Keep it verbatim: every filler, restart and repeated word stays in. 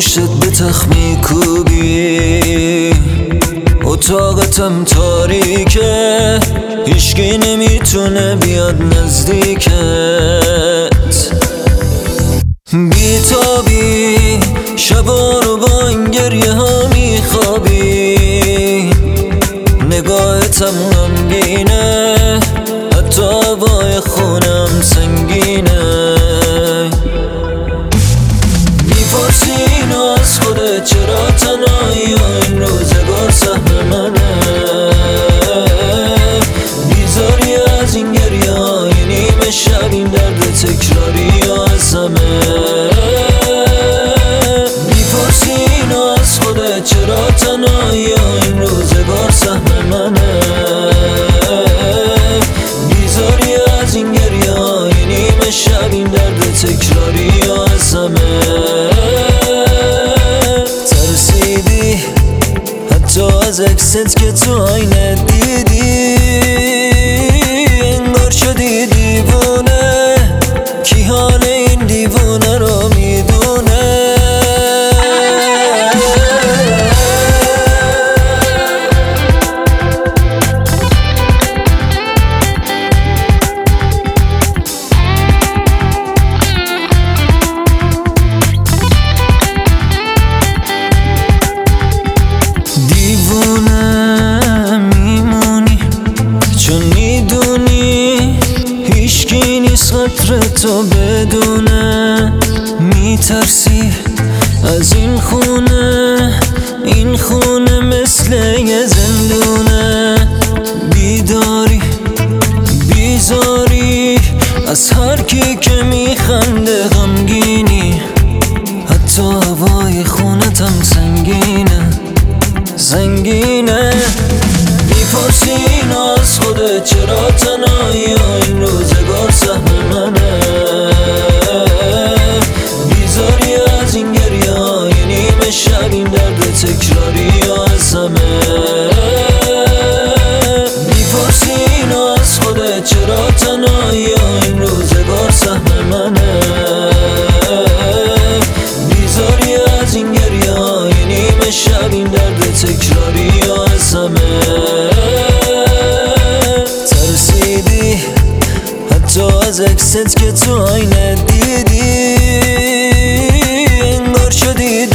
پشتت به تخت میکوبی، اتاقتم تاریکه، هیچکی نمیتونه بیاد نزدیکت. بیتابی شبا رو با این گریه ها میخوابی، نگاهتم غمگینه، حتی هوای خونم سنگینه. میپرسی اینو از خودت چرا تنهایی و این روزگار سهم منه، بیزاری از این گریه های نیمه شب، این درد تکراری یا از همه. میپرسی اینو از خودت چرا تنهایی و این روزگار سهم منه، بیزاری از این گریه های نیمه شب، این درد تکراری یا از همه. ترسیدی حتی از عکست که تو آینه دیدی، انگار شدی دیوونه، کی حال این دیوونه رو میدونه. دیوونه میمونی چون میدونی هیچکی نیست خاطر تو بدونه، میترسی از این خونه، این خونه مثل یه زندونه. بیداری بیزاری از هر کی که میخنده، غمگینی حتی هوای خونتم سنگینه سنگینه. میپرسی اینو از خودت چرا تنهایی و این روزگار سهم منه، بیزاری از این گریه های نیمه شب، این درد تکراری یا از همه. میپرسی اینو از خودت چرا تنهایی و این روزگار سهم منه، بیزاری از این گریه های نیمه شب، این درد تکراری یا از همه. ترسیدی حتی از عکست که تو آینه دیدی، انگار شدی